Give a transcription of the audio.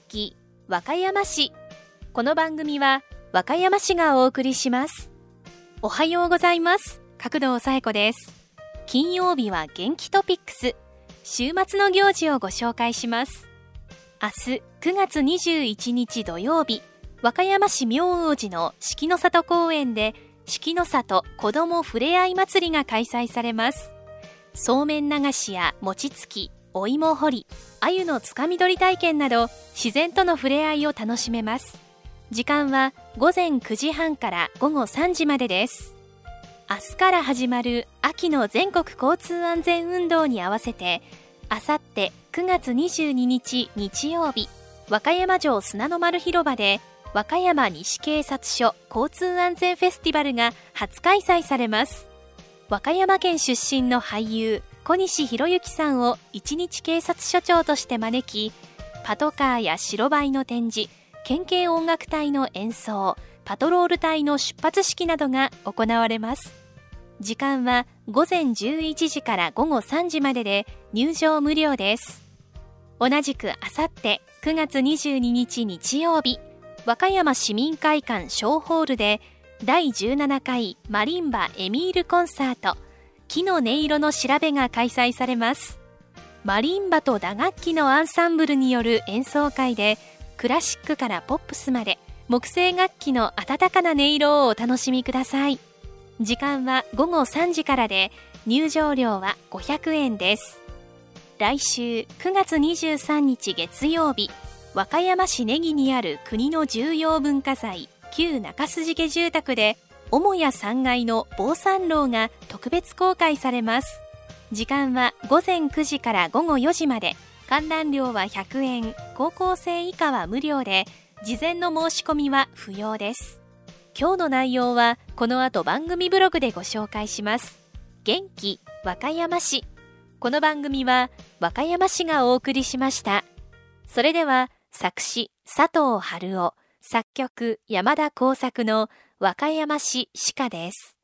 気和歌山市。この番組は和歌山市がお送りします。おはようございます。角堂紗恵子です。金曜日は元気トピックス。週末の行事をご紹介します。明日9月21日土曜日、和歌山市明王寺の四季の里公園で四季の里子どもふれあい祭りが開催されます。そうめん流しや餅つき、お芋掘り、鮎のつかみ取り体験など自然との触れ合いを楽しめます。時間は午前9時半から午後3時までです。明日から始まる秋の全国交通安全運動に合わせて、あさって9月22日日曜日、和歌山城砂の丸広場で和歌山西警察署交通安全フェスティバルが初開催されます。和歌山県出身の俳優小西博之さんを一日警察署長として招き、パトカーや白バイの展示、県警音楽隊の演奏、パトロール隊の出発式などが行われます。時間は午前11時から午後3時までで入場無料です。同じくあさって9月22日日曜日、和歌山市民会館小ホールで第17回マリンバエミールコンサート木の音色の調べが開催されます。マリンバと打楽器のアンサンブルによる演奏会で、クラシックからポップスまで木製楽器の温かな音色をお楽しみください。時間は午後3時からで入場料は500円です。来週9月23日月曜日、和歌山市根木にある国の重要文化財旧中洲家住宅で母屋3階の防災楼が特別公開されます。時間は午前9時から午後4時まで、観覧料は100円、高校生以下は無料で、事前の申し込みは不要です。今日の内容はこの後番組ブログでご紹介します。元気和歌山市。この番組は和歌山市がお送りしました。それでは作詞佐藤春夫、作曲山田耕作の和歌山市詩歌です。